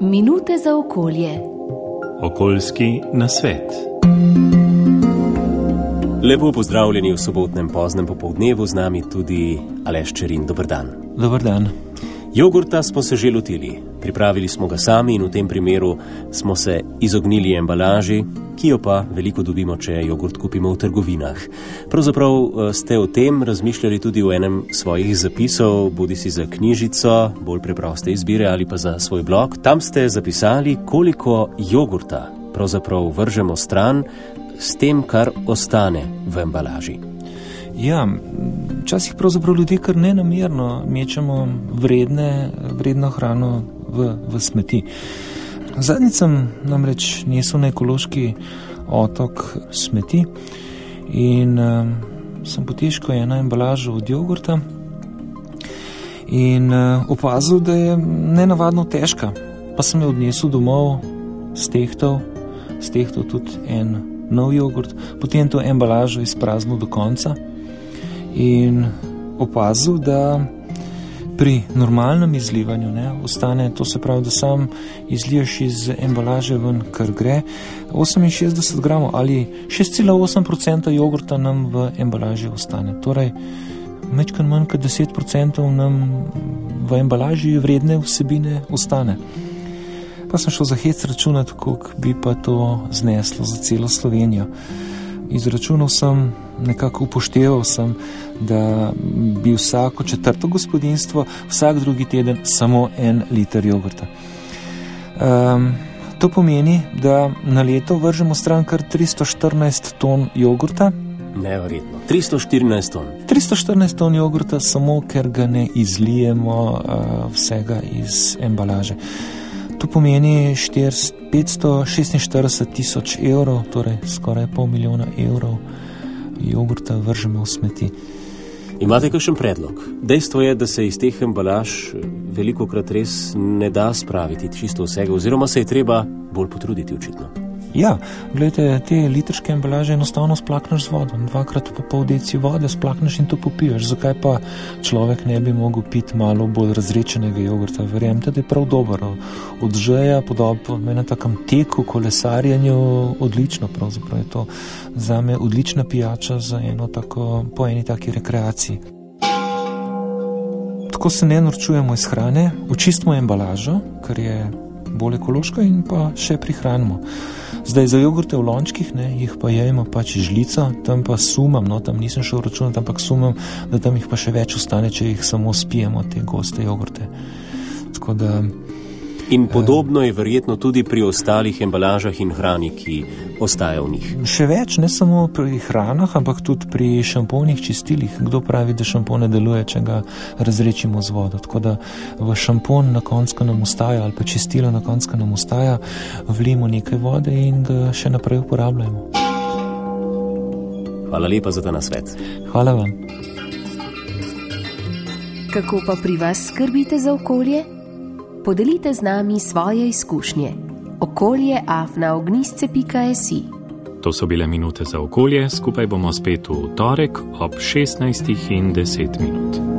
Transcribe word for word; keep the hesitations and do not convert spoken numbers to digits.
Minute za okolje. Okoljski nasvet. Lepo pozdravljeni v sobotnem poznem popoldnevu, z nami tudi Aleš Čerin. Dober dan. Dober dan. Jogurta smo se že lotili. Pripravili smo ga sami in v tem primeru smo se izognili embalaži, ki jo pa veliko dobimo, če jogurt kupimo v trgovinah. Pravzaprav ste o tem razmišljali tudi v enem svojih zapisov, bodi si za knjižico, bolj preproste izbire ali pa za svoj blog. Tam ste zapisali, koliko jogurta pravzaprav vržemo stran s tem, kar ostane v embalaži. Ja, včasih pravzaprav ljudje kar nenamerno mečemo vredne, vredno hrano v, v smeti. Zadnjič sem namreč nesel na ekološki otok smeti in um, sem potežko eno embalažo od jogurta in uh, opazil, da je nenavadno težka. Pa sem jo odnesel domov, stehtal, stehtal tudi en nov jogurt, potem to embalažo izpraznil do konca in opazil, da pri normalnem izlivanju ne, ostane, to se pravi, da sam izliješ iz embalaže ven, kar gre, oseminšestdeset gramov ali šest cela osem procenta jogurta nam v embalaži ostane. Torej, majčkeno manj kot deset procentov nam v embalaži vredne vsebine ostane. Pa sem šel za hec računati, koliko bi pa to zneslo za celo Slovenijo. Izračunal sem, nekako upošteval sem, da bi vsako četrto gospodinjstvo vsak drugi teden samo en liter jogurta. Um, to pomeni, da na leto vržemo stran kar tristo štirinajst ton jogurta. Neverjetno. tristo štirinajst ton. tristo štirinajst ton jogurta, samo ker ga ne izlijemo uh, vsega iz embalaže. To pomeni petsto šestinštirideset tisoč evrov, torej skoraj pol milijona evrov jogurta vržemo v smeti. Imate kakšen predlog? Dejstvo je, da se iz teh embalaž velikokrat res ne da spraviti čisto vsega, oziroma se je treba bolj potruditi očitno. Ja, gledajte, te litrške embalaže enostavno splakneš z vodo. Dvakrat po pol deci vode splakneš in to popiješ. Zakaj pa človek ne bi mogel piti malo bolj razrečenega jogurta? Verjemite, da je prav dober. Od žeja, podobno na takem teku, kolesarjenju, odlično pravzaprav je to zame odlična pijača za eno tako, po eni taki rekreaciji. Tako se ne norčujemo iz hrane, očistimo embalažo, kar je bolj ekološko, in pa še prihranimo. Zdaj za jogurte v lončkih, ne, jih pa jejmo pač žlico, tam pa sumam, no, tam nisem šel računati, ampak sumam, da tam jih pa še več ostane, če jih samo spijemo, te goste jogurte. Tako da... In podobno je verjetno tudi pri ostalih embalažah in hrani, ki ostaja v njih. Še več, ne samo pri hranah, ampak tudi pri šamponih, čistilih. Kdo pravi, da šampon ne deluje, če ga razrečimo z vodo? Tako da v šampon na koncu, ko nam ostaja, ali pa čistilo na koncu, ko nam ostaja, vlijemo nekaj vode in ga še naprej uporabljamo. Hvala lepa za ta nasvet. Hvala vam. Kako pa pri vas skrbite za okolje? Podelite z nami svoje izkušnje. okolje afna ognjišče pika si. To so bile minute za okolje, skupaj bomo spet v torek ob šestnajstih in deset minut.